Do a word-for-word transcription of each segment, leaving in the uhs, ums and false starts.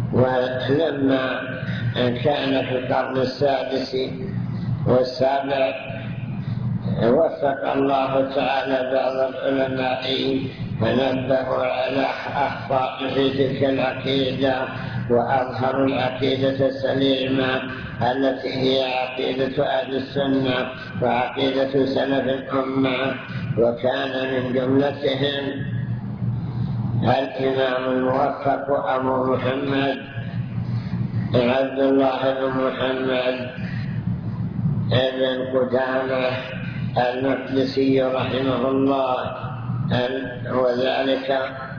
ولما كان في القرن السادس والسابع وفق الله تعالى بعض العلماء فنبهوا على أخطاء في تلك العقيدة وأظهروا العقيدة السليمة التي هي عقيدة أهل السنة وعقيدة سلف الأمة. وكان من جملتهم الإمام الموفق أبو محمد عبد الله بن محمد بن قدامة المقدسي رحمه الله، وذلك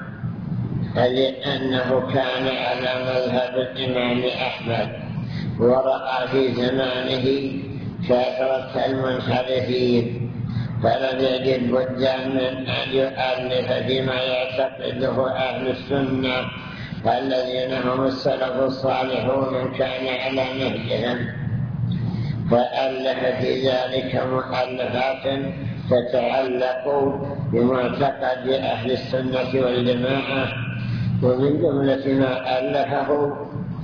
لأنه كان على مذهب الإمام أحمد ورأى في زمانه كثرة المنحرفين، فلم يجد بدا من أن يؤلف فيما يعتقده أهل السنة الذين هم السلف الصالحون كان على نهجهم، فألف في ذلك مؤلفات تتعلق بمعتقد أهل السنة والجماعة. ومن جملة ما ألفه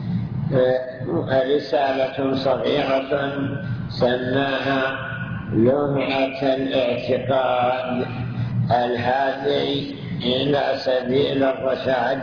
رسالة صغيرة سماها لمعة الاعتقاد الهادي إلى سبيل الرشاد.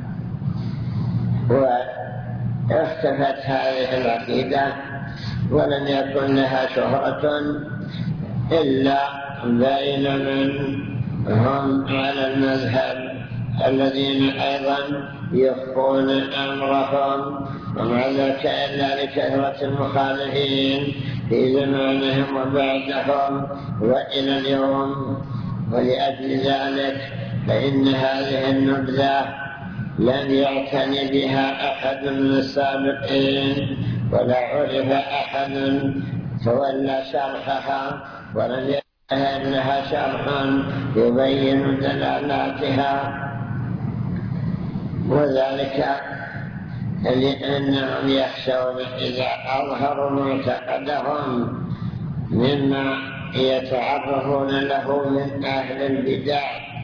واختفت هذه العقيدة ولم يكن لها شهرة إلا بين من هم على المذهب الذين أيضا يخفون أمرهم، ومع ذلك إلا لكثرة المخالفين في زمانهم وبعدهم وإلى اليوم. ولأجل ذلك فإن هذه النبذة لم يعتني بها أحد من السابقين ولا عرف أحد تولى شرحها ولم يكن لها شرحا يبين دلالاتها، وذلك لأنهم يخشون إذا أظهروا معتقدهم مما يتعرضون له من أهل البدع